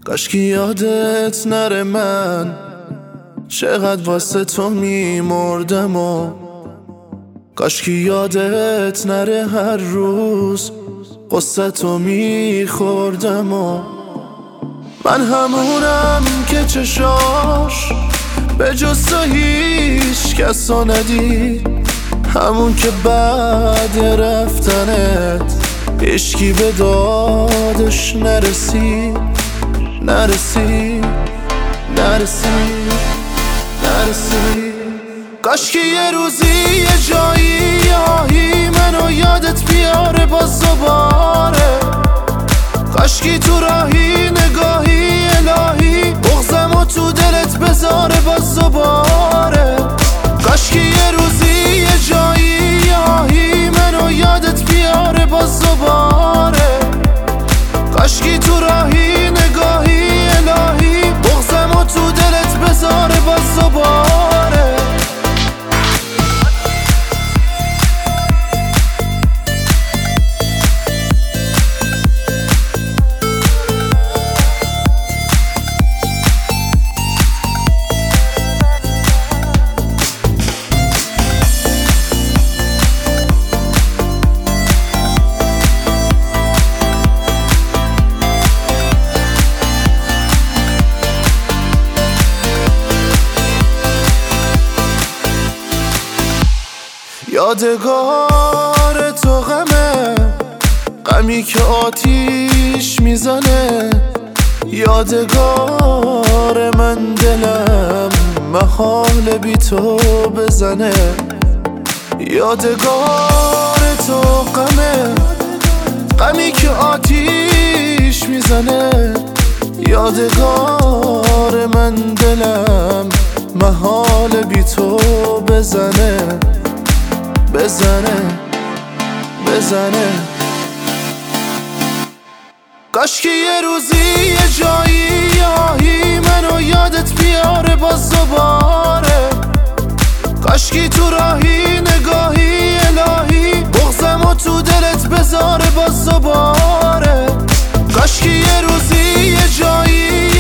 کاشکی یادت نره من چقدر واسه تو میمردم و کاشکی یادت نره هر روز قصه تو میخوردم و من همونم که چشاش به جز تو هیچ کسا ندید، همون که بعد رفتنت هیچکی به دادش نرسید. کاشکی یه روزی یه جایی آهی منو یادت بیاره باز دوباره، کاشکی تو راهی نگاهی الهی بغضمو تو دلت بذاره باز دوباره. کاشکی یه روزی یه جایی آهی منو یادت بیاره باز دوباره، کاشکی تو راهی نگاهی الهی بغضمو تو دلت بذاره باز دوباره. یادگار تو غمی که آتیش میزنه، یادگار من دلم محال بی تو بزنه. یادگار تو غمی که آتیش میزنه، یادگار من دلم محال بی تو بزنه. کاشکی یه روزی یه جایی آهی منو یادت بیاره باز دوباره، کاشکی تو راهی نگاهی الهی بغضمو تو دلت بذاره باز دوباره. کاشکی یه روزی یه جایی